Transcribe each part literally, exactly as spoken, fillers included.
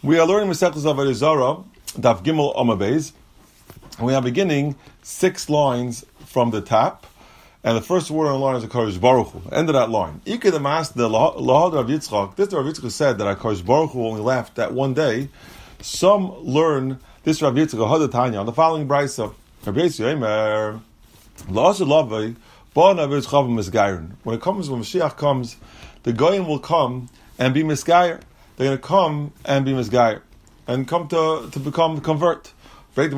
We are learning Masechtas Avodah Zarah, Daf Gimel Amud Beis. We are beginning six lines from the top, and the first word on the line is HaKadosh Baruch Hu. End of that line. Ike the Mas, the Lahad Rav Yitzchak, this Rav Yitzchak said that HaKadosh Baruch Hu only left that one day. Some learn this Rav Yitzchak, Hada Tanya, on the following brayso. Rabbi Yisrael Eimer, La'aseh Lavei, Ba Navi Yitzchav Misgayrin. When it comes, when Mashiach comes, the Goyim will come and be misgayer. They're going to come and be misgayer and come to, to become convert. Or do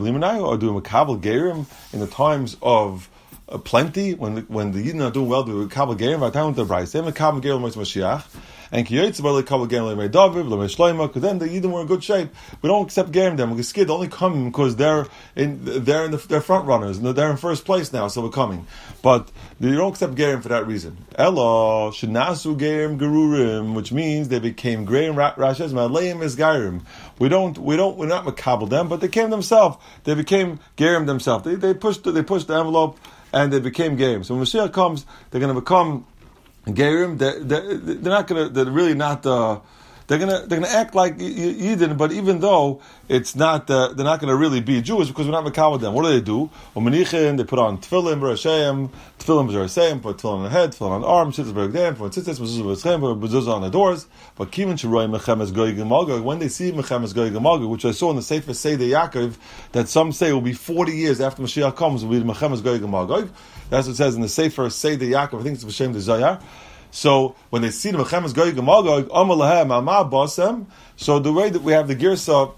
Makabel Gerim in the times of uh, plenty, when the, when the Yidden are doing well, do Makabel Gerim, by the time of the Bryce, they Makabel Gerim like Mashiach, and Kiyotze by the Makabel Gerim like David, like Shlomo, because then the Yidden were in good shape. We don't accept Gerim them. We're scared. They only come because they're in they're in the, they're front runners and they're in first place now, so we're coming. But you don't accept Gerim for that reason. Elo Shinasu Gerim Gerurim, which means they became Gerim Rashes Maleim is Gerim. We don't we don't we're not Makabel them, but they came themselves. They became Gerim themselves. They they pushed they pushed the envelope and they became Gerim. So when Mashiach comes, they're going to become Gerim. They're, they're, they're not going to. They're really not. Uh, they're going to. They're going to act like Eden, but even though it's not, uh, they're not going to really be Jewish because we're not makabel with them. What do they do? They put on tefillin, b'rashem, tefillin b'rashem, put tefillin on the head, tefillin on the arm, tzitzis b'ragdam, put tzitzis b'rashem, put mezuzah on the doors. But kivin shiroi mechemes goy gemagog. When they see mechemes goy gemagog, which I saw in the Sefer Seder Yaakov, that some say will be forty years after Mashiach comes, will be mechemes goy gemagog. That's what it says in the Sefer Seder Yaakov. I think it's B'Shem the Zayar. So when they see the mechemes goy gemagog, amar lahem amar basem. So the way that we have the girsa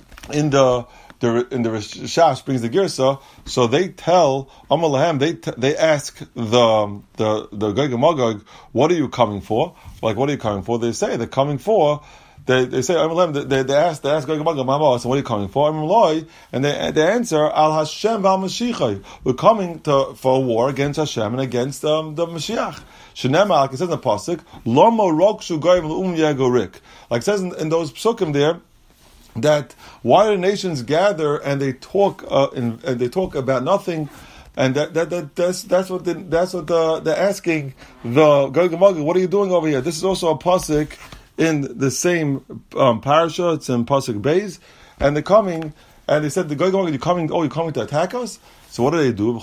in the the in the Rishash brings the girsa. So they tell amar lahem. They t- they ask the the the goy gemagog, what are you coming for? Like, what are you coming for? They say they're coming for. They they say they they ask they ask goy gemagog mama. So what are you coming for? And they they answer al Hashem val Mashiach. We're coming to for a war against Hashem and against um, the Mashiach. Shenema, like it says in the pasuk, Lomo rokshu goyim l'um yegorik. Like it says in, in those psukim there, that why the nations gather and they talk uh, in, and they talk about nothing, and that, that, that that's that's what the, that's what the, they're asking the Goy Gemagog, what are you doing over here? This is also a pasuk in the same um, parasha. It's in pasuk Beis, and they're coming and they said the Goy Gemagog, you coming? Oh, you're coming to attack us? So what do they do?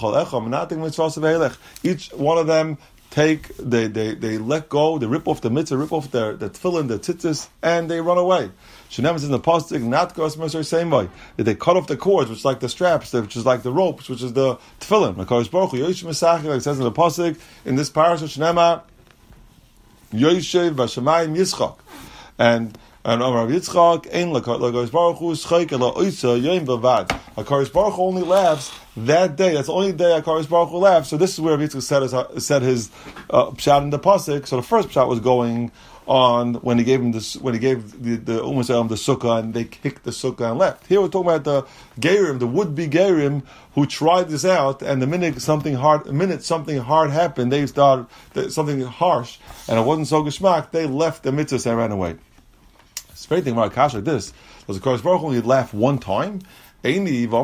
Each one of them take, they, they, they let go, they rip off the mitzvah, rip off their, their tefillin, their tzitzis, and they run away. Shenem says in the pasuk, not goes the same way. They cut off the cords, which is like the straps, which is like the ropes, which is the tefillin. HaKadosh Baruch Hu, Yoish Mesachik, like it says in the pasuk, in this parasha, Shenema, Yoishev Vashamayim Yitzchak. And And Rav Yitzchak, Ein HaKadosh Baruch Hu, Schayk Ela Oisa Yoim Bavad. HaKadosh Baruch Hu only laughs that day. That's the only day HaKadosh Baruch Hu laughs. So this is where Rav Yitzchak said his, said his uh, pshat in the pasuk. So the first pshat was going on when he gave him this, when he gave the the Umm Yisrael the sukkah and they kicked the sukkah and left. Here we're talking about the Gerim, the would-be Gerim who tried this out, and the minute something hard, the minute something hard happened, they started something harsh, and it wasn't so geschmack. They left the mitzvahs and ran away. It's very thing about a kash like this. Does the Kodesh Baruch Hu only laugh one time? There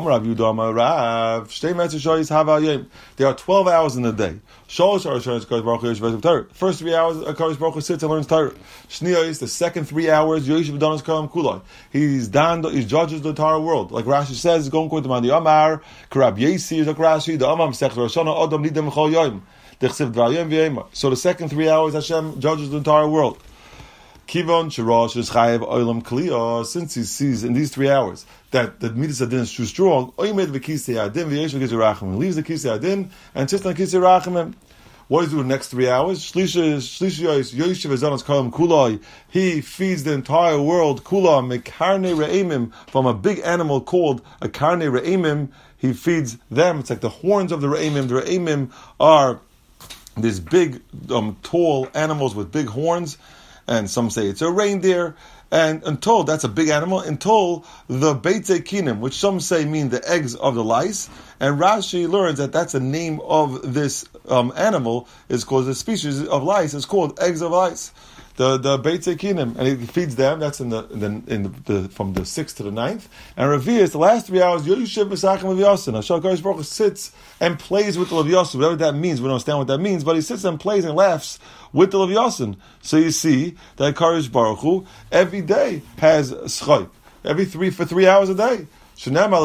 are twelve hours in the day. First three hours, Kodesh Baruch Hu sits and learns Torah. Shniyos, the second three hours, he's done, he judges the entire world. Like Rashi says, going according to the Amar, Karab Yesi is like Rashi, the Amam Sech Roshana Adam Nidem Chol Yoim. So the second three hours, Hashem judges the entire world. Kivon Shirash is Chayev Olam Kliya, since he sees in these three hours that the Midas Adin is too strong, Oymed V'Kisei Adin V'Yesh V'Kisei Rachamim. Leaves the Kisei Adin and sits on Kisei Rachamim. What does he do the next three hours? Shlisha Shlisha Yoshev Ezanos Kalam Kulai. He feeds the entire world Kula Mekarne Re'emim, from a big animal called a Karne Re'emim. He feeds them. It's like the horns of the Re'emim. The Re'emim are these big, um, tall animals with big horns. And some say it's a reindeer, and until that's a big animal, until the Beitzei Kinim, which some say mean the eggs of the lice, and Rashi learns that that's the name of this um, animal, is called the species of lice, is called eggs of lice. the the Beit Zekinim, and he feeds them. That's in the in the, in the, the from the sixth to the ninth. And Revius, the last three hours, Yoshev Mesachim Levyasin. Hashem Kadosh Baruch Hu sits and plays with the Levyasin, whatever that means. We don't understand what that means, but he sits and plays and laughs with the Levyasin. So you see that Kadosh Baruch Hu every day has schayk, every three for three hours a day. Hashem is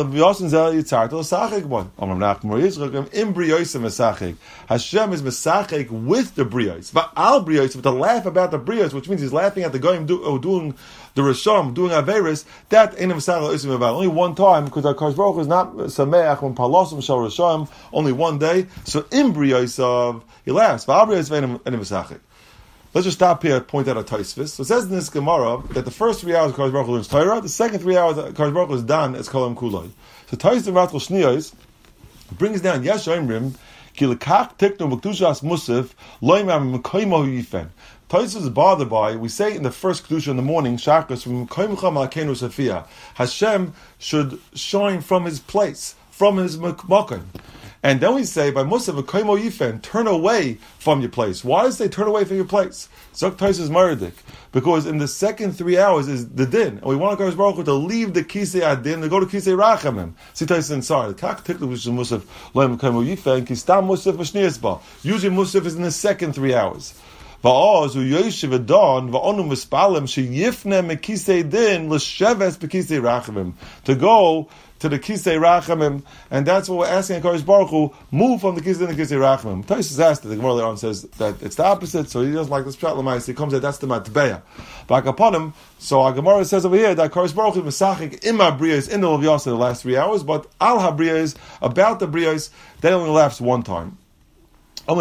mesachek with the briyos, but al briyos, with the laugh about the briyos, which means he's laughing at the goyim do, oh, doing the risham, doing averis. That ain't mesachek only one time, because our Kadosh Baruch Hu is not sameach when palosim shal risham, only one day. So in briyos of he laughs, but al briyos ain't mesachek. Let's just stop here and point out a Tosfos. So it says in this Gemara that the first three hours of Kadosh Baruch Hu learns Torah, the second three hours of Kadosh Baruch Hu is done as Kolam Kulai. So Tosfos Ratchel Shniyos brings down Yesh Oimrim Ki Lekach Tiknu B'Kedushas Musaf Lo Yimam Mekoimo Yifen. Tosfos is bothered by, we say in the first Kedusha in the morning, Shachos from Mekoimcha Malkeinu Safia, Hashem should shine from his place, from his Makom. And then we say, by Musaf, Mekoimo Yifen, turn away from your place. Why does it say turn away from your place? Zok Tais is Maradik. Because in the second three hours is the din. And we want Kadosh Baruch Hu to leave the Kisei Adin to go to Kisei Rachamim. See Tais is sorry. The Kach Tiklu, which is Musaf, Lo Mekoimo Yifen, Kistam Musaf V'Shniyas Ba. Usually Musaf is in the second three hours. Va'oz u yoshev adon va'onu mispalim sheyifne mekisei din l'sheves bekisei rachamim, to go to the kisei rachamim, and that's what we're asking Kadosh Baruch Hu, move from the kisei din to kisei rachamim. Tosfos asked it. The Gemara later on says that it's the opposite, so he doesn't like this pshat l'mayis. He comes that that's the matbeya. Back upon him, so our Gemara says over here that Kadosh Baruch Hu is mesachik ima briyos in the Levyasin the last three hours, but al habriyos, about the briyos, they only laughs one time. After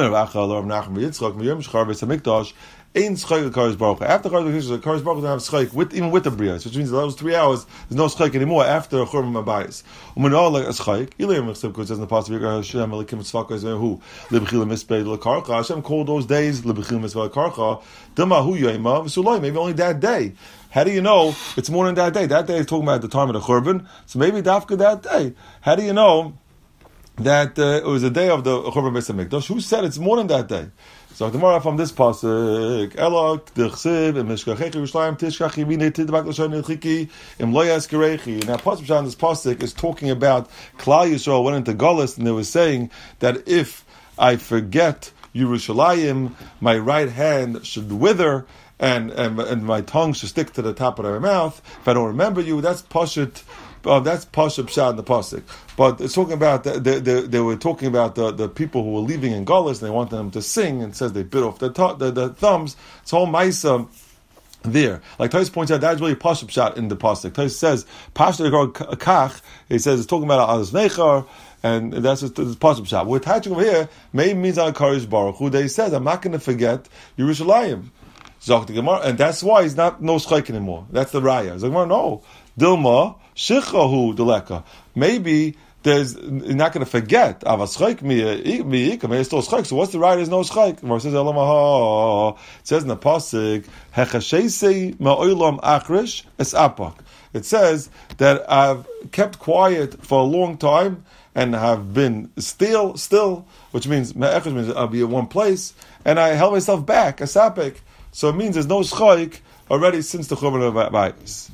Kadosh Baruch Hu have schayk with even with the briyos, which means those three hours there's no schayk anymore after Churban Mabayis. Umin like a schayk. Ilayim Mechsev because in the past week Hashem Elikim Tzvaka who Lebechil Mispei Lekarcha. Hashem called those days Lebechil Mispei Lekarcha. Dama Hu Yoima V'Sulay. Maybe only that day. How do you know it's more than that day? That day is talking about the time of the Churban. So maybe Dafka that day. How do you know that uh, it was the day of the Churban Beis Hamikdash? Who said it's more than that day? So tomorrow from this pasuk, Elok d'chsiv im mishkachechi Yerushalayim tishkachi minei tidbak l'shon nechiki im lo yaskerechi. Now, pasuk on this pasuk is talking about Klal Yisrael went into Golus, and they were saying that if I forget Yerushalayim, my right hand should wither, and, and and my tongue should stick to the top of my mouth. If I don't remember you, that's pashut. Oh, that's Pasha Pshat in the Pasuk. But it's talking about, the, the, the, they were talking about the, the people who were leaving in Golus, and they wanted them to sing, and it says they bit off the, to, the, the thumbs. It's all Maisa there. Like Tais points out, that's really Pasha Pshat in the Pasuk. Tais says, Pasha Kach, he says it's talking about Adas Nechar, and that's the Pasha Pshat. We're attaching over here, maybe means on Kadosh Baruch Hu, they says, I'm not going to forget Yerushalayim. And that's why he's not no schayk anymore. That's the raya. Zogmar, no. Dilma, shichahu deleka. Maybe there's, you're not going to forget. Avaschayk mi mi maybe still schayk. So what's the raya? There's no schayk. It says Elamaha. It says in the pasuk, hechashesei ma'olam achrish es apak. It says that I've kept quiet for a long time and have been still, still, which means me'echrish means I'll be in one place, and I held myself back, as apik. So it means there's no schayk already since the Churban Mabayis.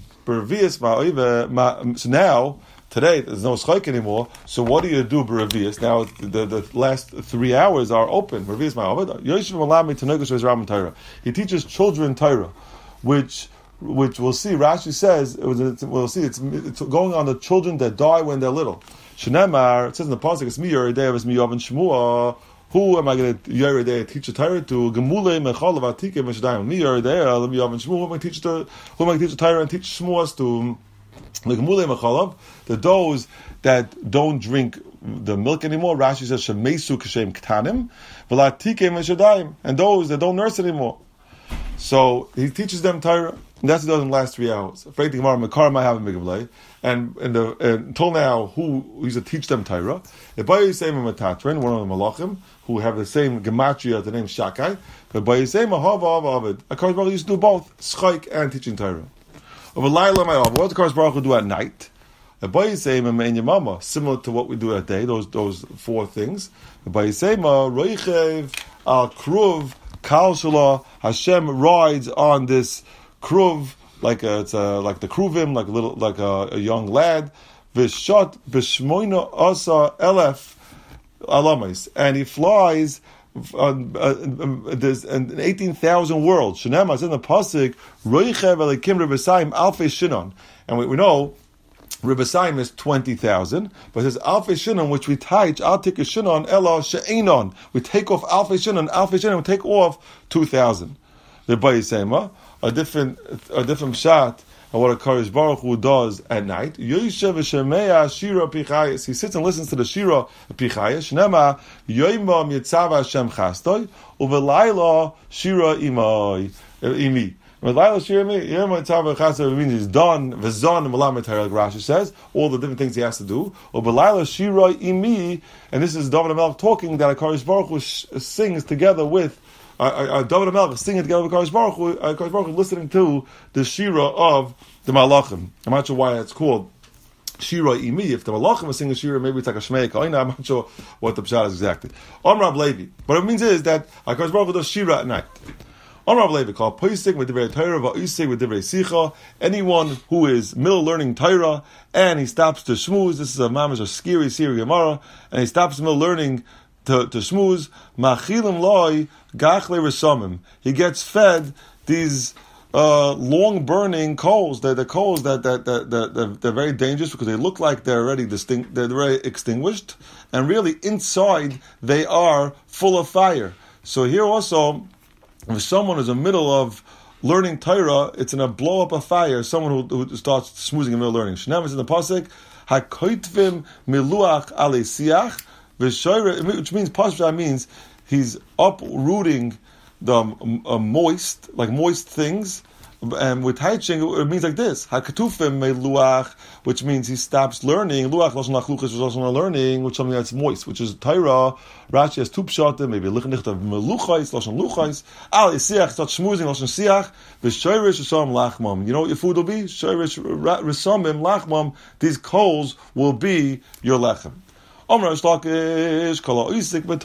So now, today, there's no schayk anymore. So what do you do, B'Revius? Now, the, the last three hours are open. He teaches children Torah, which which we'll see, Rashi says, it was, we'll see, it's, it's going on the children that die when they're little. Shenemar, it says in the pasuk, it's mi Yeridei, it's mi Yav and Shmuah. Who am I going to Yeridei teach a Torah to? Gemule mechal v'atike meshadayim. Mi Yeridei, let me Yav and Shmuah. Who am I teach the? Who am I teach a Torah and teach Shmuahs to? The Gemule mechalav, the those that don't drink the milk anymore. Rashi says shemesu kashem ktanim v'latike meshadayim, and those that don't nurse anymore. So he teaches them Torah. And that's what he does in the last three hours. Afraid the Gemara Makar might have a Migavlei. And in the, until now, who used to teach them Torah? The Bayisem and Metatrin, one of the Malachim, who have the same gematria, the name Shakai. The Bayisem Ahava Avid. Akash Baruch used to do both, Schayk and teaching Torah. Of a Laila Ma'av, what does Akash Baruch do at night? The Bayisem and Mein Yamama, similar to what we do at day, those those four things. The Bayisem, Roichev, Al Kruv, Kal Shalah, Hashem rides on this kruv, like a, it's a, like the kruvim, like a little, like a, a young lad. V'shot b'shmoina asa elef alamis, and he flies on uh, uh, there's an eighteen thousand worlds. Shenema is in the pasuk roichev elikim rebesayim alfei shinon, and we, we know rebesayim is twenty thousand, but there's alfei shinon which we teach al tik shinon ela she'enon. We take off alfei shinon, alfei shinon. We take off two thousand. The Bayisema, a different a different shot. And what a Kadosh Baruch Hu does at night. Yoshev v'shemeya shira pichayis. He sits and listens to the shira pichayis. Shnema yoimam yitzava Hashem chastoi uvelayla shira imai imi. Velayla shira imi yoimam yitzava chastoi means he's done. V'zon v'lamet like Rashi says all the different things he has to do. Uvelayla shira imi, and this is David HaMelech talking that a Kadosh Baruch Hu sh- sings together with. Uh, uh, David HaMelech singing together with Kadosh Baruch Hu, uh, Kadosh Baruch Hu listening to the Shira of the Malachim. I'm not sure why it's called Shira Imi. If the Malachim are singing Shira, maybe it's like a Shmei Kaina. I'm not sure what the pshat is exactly. Om Rav Levi. But what it means is that Kadosh Baruch Hu does Shira at night. Om Rav Levi called Poisik with Divrei Torah, Va'isik with Divrei Sicha. Anyone who is middle learning Torah and he stops to shmooze. This is a mamish, a scary, scary Gemara, and he stops middle learning to to shmooze. Machilim loy gachle resomim. He gets fed these uh, long burning coals. They're the coals that that that, that, that they're very dangerous because they look like they're already distinct. They're very extinguished, and really inside they are full of fire. So here also, if someone is in the middle of learning Torah, it's going to blow up a fire. Someone who, who starts smoozing in the middle of learning. Shnam is in the pasuk hakoitvim miluach alesiach. Which means, Pashta means he's uprooting the uh, moist, like moist things. And with Haiching, it means like this: Hakatufim meluach, which means he stops learning. Luach lashon lachluchas is also learning, which is something that's moist, which is Torah. Rashi has two pshatim, maybe lichnicht of meluchais lashon luchais. Al isiach starts schmoozing lashon siach. V'shoyrish resam lachmam. You know what your food will be? Shoyrish resamim lachmam. These coals will be your lechem. Anyone, anyone is Isaac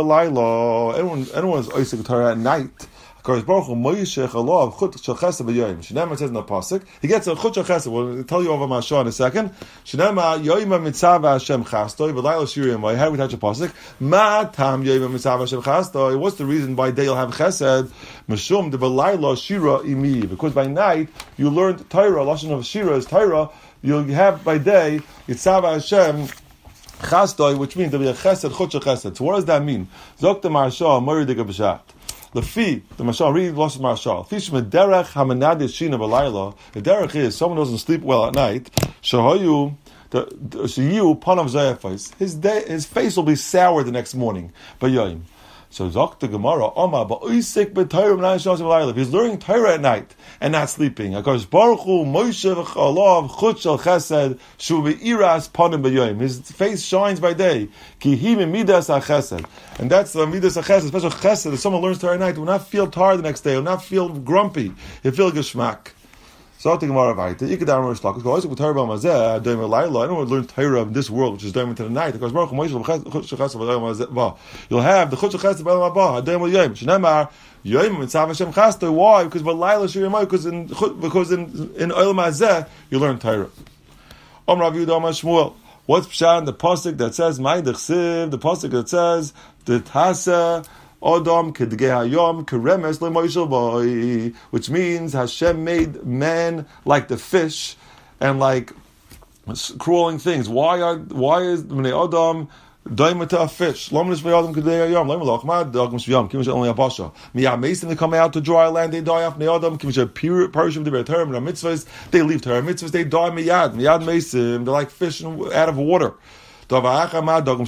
B'Torah at night. Kadosh Baruch Hu Moishech Alav Chut Shel Chesed B'Yoyim. Shnema says in the pasuk, he gets a Chut Shel Chesed. We'll tell you over Mashah in a second. Shnema Yoyim Mitzava Hashem Chastoi V'Layla Shirim. Why? How do we touch a pasuk? Ma Tam Yoyim Mitzava Hashem Chastoi. What's the reason by day you'll have Chesed? Mishum De V'Layla Shira Imi. Because by night you learned Torah. Lashon of Shira is Torah. You'll have by day Mitzava Hashem Chastoi, which means there'll be a chesed, chutz chesed. So what does that mean? Zok the Marshal, Mori de Gabshat. The fee, the Marshal, read lost Marshal. Fish me derech hamanad yeshina b'layla. The derech is someone who doesn't sleep well at night. Shahayu, the shayu panav zayafais. His day, his face will be sour the next morning. B'yoyim. So Zok the Gemara, Oma ba'oisik b'Torah b'nai shas b'layla. If he's learning Torah at night and not sleeping, Hakadosh Baruch Hu Moshe v'chalav chut shel chesed shu be'iras panim b'yoyim. His face shines by day. Ki hi midas ha'chesed, and that's the midas ha'chesed, special chesed. If someone learns Torah at night, will not feel tired the next day, will not feel grumpy. He'll feel geschmack. So the Gemara writes, "Ikadar Rosh Lakus goes with Torah b'mazeh doim l'ayla." Anyone who learns Torah in this world, which is doim into the night, because Baruch Hu Moshe chut chesed b'layla. You'll have the chut chesed b'layla haba doim l'yom. Shneimar yoyim mitzav Hashem chastoi. Why? Because b'layla shirimai. Because in because in in olam hazeh you learn Torah. Om Rav Yehuda Amar Shmuel. What's pshat in the pasuk that says Ma'idach Siv? The pasuk that says the Tasa. Adam kedgei hayom keremes le'moishel boy, which means Hashem made man like the fish and like crawling things. Why are why is bnei Adam daimata a fish? Lomnish bnei Adam kedgei hayom le'melachmad dagim shviyam kimish only a pasha. Miyamesim they come out to dry land, they die off bnei Adam kimish a pure perishim the term and mitzvahs they leave Torah mitzvahs they die miyad miyad mesim they're like fish out of water. Once the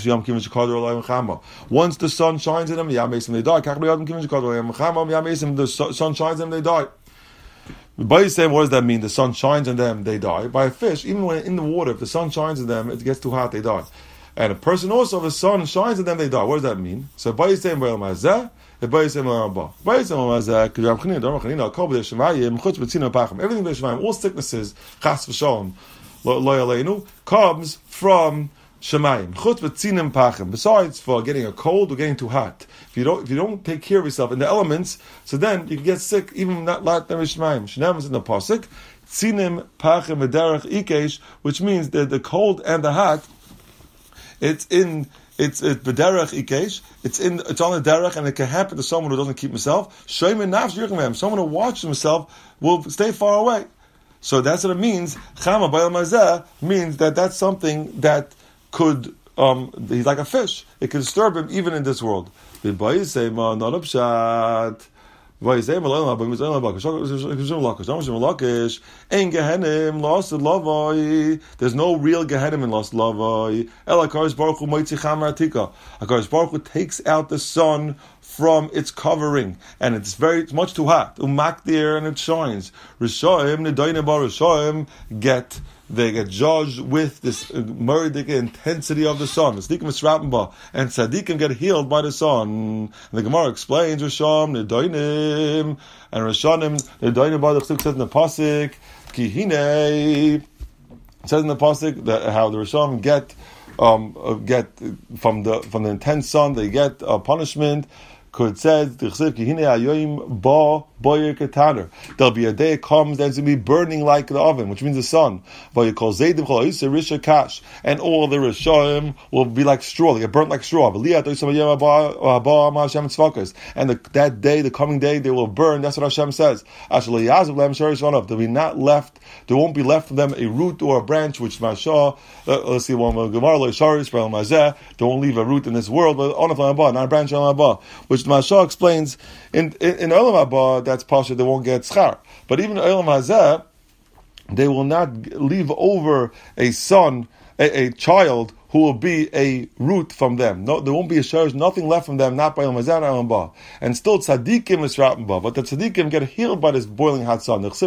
sun shines in them, they die. The sun shines in them, they die. By saying, what does that mean? The sun shines in them, they die. By a fish, even when in the water, if the sun shines in them, it gets too hot, they die. And a person also, if the sun shines in them, they die. What does that mean? So by saying, everything all sicknesses, comes from Shemayim. Chutz v'tzinim pachim. Besides for getting a cold or getting too hot. If you don't, if you don't take care of yourself in the elements, so then you can get sick, even not like the Rishmaim. Shnam is in the pasuk, tzinim pachim v'derech ikesh, which means that the cold and the hot, it's in. It's it's b'derech ikesh. It's in. It's on the derech, and it can happen to someone who doesn't keep himself. Shoyim nafsh yirchem. Someone who watches himself will stay far away. So that's what it means. Chama b'yal mazeh means that that's something that could. Um, he's like a fish. It can disturb him even in this world. There's no real Gehenim in Lost Lavoi. HaKadosh Baruch Hu moitzi chamar atika. HaKadosh Baruch Hu takes out the sun from its covering, and it's very it's much too hot. Umakdir, and it shines. Rishoim nedoine bar Rishoim get they get judged with this uh, murdic intensity of the sun. The tzaddikim misrapen ba, and tzaddikim get healed by the sun. And the Gemara explains Rishon nedoinim and Rishonim nedoinim ba. The Chizuk says in the pasuk ki hine. It says in the pasuk that how the Rishonim get um uh, get from the from the intense sun they get a uh, punishment. It says there'll be a day it comes that's going to be burning like the oven, which means the sun. And all the Rishonim will be like straw, they get burnt like straw. And the, that day, the coming day, they will burn. That's what Hashem says. They'll be not left. There won't be left from them a root or a branch, which Mashah. Uh, let's see one Gemara. They won't leave a root in this world, but not a branch on Abba, which the Mashal explains in in, in Olam Haba, that's Pasha, they won't get schar. But even in Olam Hazeh, they will not leave over a son, a, a child who will be a root from them. No, there won't be a sharish, nothing left from them, not by Olam Hazeh and Olam Haba. And still tzaddikim is rappen ba, but the tzaddikim get healed by this boiling hot sun. The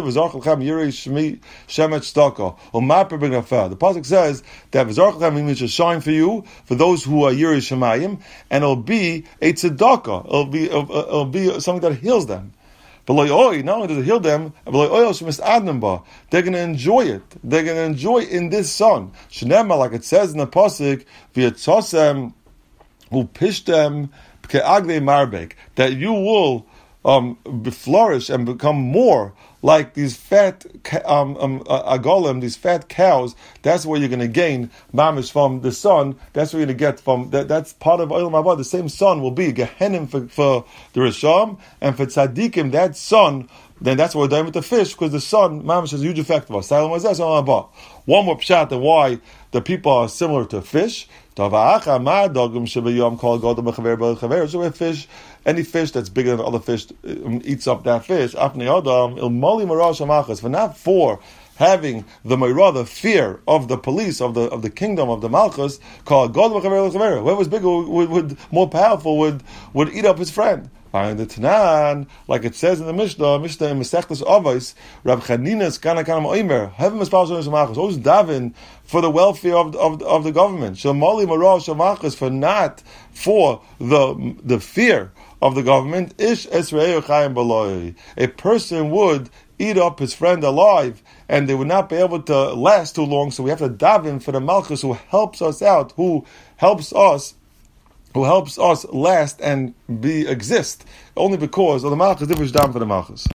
pasuk says that v'zarchelchem means to shine for you, for those who are yirei shemayim, and it'll be a tzedakah. It'll be it'll, it'll be something that heals them. But not only does it heal them, they're going to enjoy it. They're going to enjoy in this sun. Shnema, like it says in the pasuk, v'yatzosem upishtem ke'agle marbek, that you will um, flourish and become more like these fat um, um, uh, agolim, these fat cows. That's where you're going to gain mamish from the sun. That's where you're going to get from. That, that's part of Olam Haba. The same sun will be Gehenim for, for the Risham, and for tzaddikim, that sun. Then that's why we're done with the fish, because the sun mamish has a huge effect of us. One more pshat and why the people are similar to fish. So a fish, any fish that's bigger than other fish um, eats up that fish. For not for having the meirah, the fear of the police of the of the kingdom of the malchus, called whoever's bigger, would, would more powerful, would would eat up his friend. And the Tanan, like it says in the Mishnah, Mishnah in Masechtas Avos, Rav Chanina's kana kana oimer, heaven is powerful in the malchus. Always daven for the welfare of of, of the government. Shamali marah shamachas, for not for the the fear of the government. Ish esrei chayim b'loy. A person would eat up his friend alive, and they would not be able to last too long. So we have to daven for the malchus who helps us out, who helps us. Who helps us last and be exist only because of the malchus. Different down for the malchus.